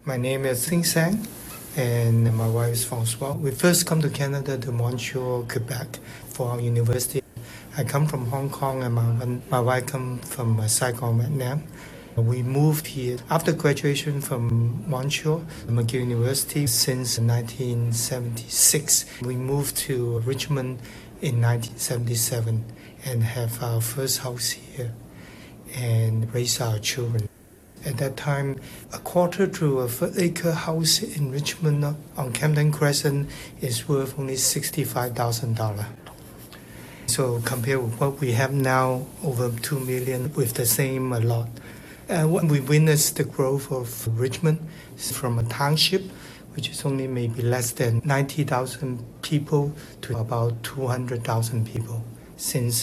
My name is Sing Sang, and my wife is François. We first come to Canada, to Montreal, Quebec, for our university. I come from Hong Kong, and my wife comes from Saigon, Vietnam. We moved here after graduation from Montreal, McGill University, since 1976. We moved to Richmond in 1977 and have our first house here and raise our children. At that time, a quarter to a foot-acre house in Richmond on Camden Crescent is worth only $65,000. So compared with what we have now, over $2 million with the same lot. When we witnessed the growth of Richmond from a township, which is only maybe less than 90,000 people, to about 200,000 people since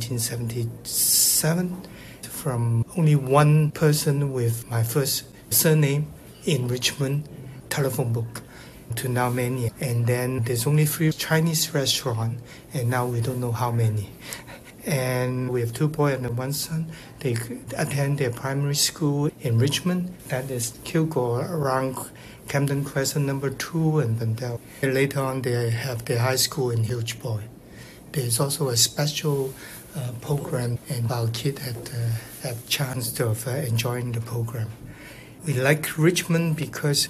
1977. From only one person with my first surname in Richmond telephone book to now many. And then there's only 3 Chinese restaurants, and now we don't know how many. And we have 2 boys and 1 son. They attend their primary school in Richmond. That is Kilgore, around Camden Crescent number 2 and Bendel. And later on, they have their high school in Huge Boy. There's also a special program, and our kids had chance of enjoying the program. We like Richmond because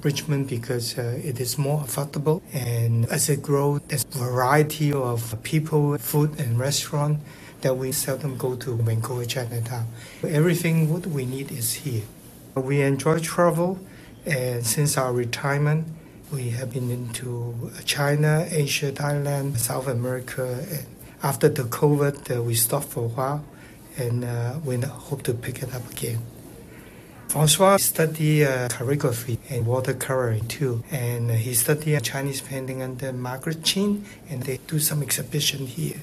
it is more affordable, and as it grows, there's a variety of people, food, and restaurant that we seldom go to Vancouver, Chinatown. Everything what we need is here. We enjoy travel, and since our retirement, we have been into China, Asia, Thailand, South America, and after the COVID, we stopped for a while, and we hope to pick it up again. François studied calligraphy and watercoloring too, and he studied Chinese painting under Margaret Chin, and they do some exhibition here.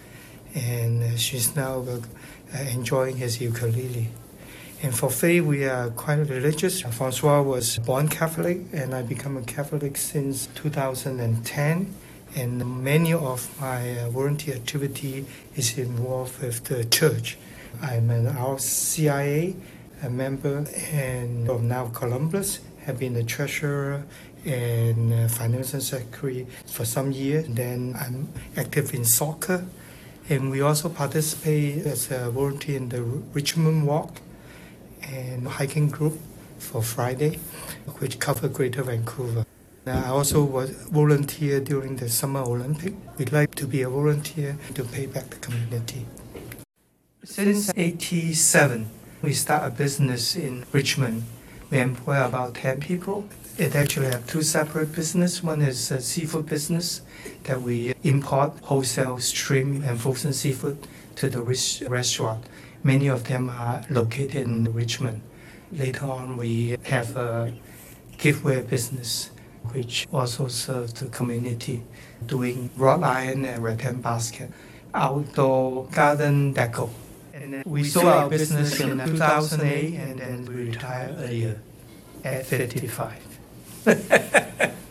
And she's now enjoying his ukulele. And for faith, we are quite religious. François was born Catholic, and I become a Catholic since 2010. And many of my volunteer activity is involved with the church. I'm an RCIA member, and from now Columbus, have been the treasurer and financial secretary for some years. Then I'm active in soccer, and we also participate as a volunteer in the Richmond Walk and hiking group for Friday, which cover Greater Vancouver. I also was volunteer during the Summer Olympic. We'd like to be a volunteer to pay back the community. Since 1987, we start a business in Richmond. We employ about 10 people. It actually have 2 separate businesses. One is a seafood business that we import wholesale shrimp and frozen seafood to the restaurant. Many of them are located in Richmond. Later on, we have a giftware business, which also serves the community, doing wrought iron and rattan basket, outdoor garden deco. And we sold our business in 2008, and then we retired earlier at 55.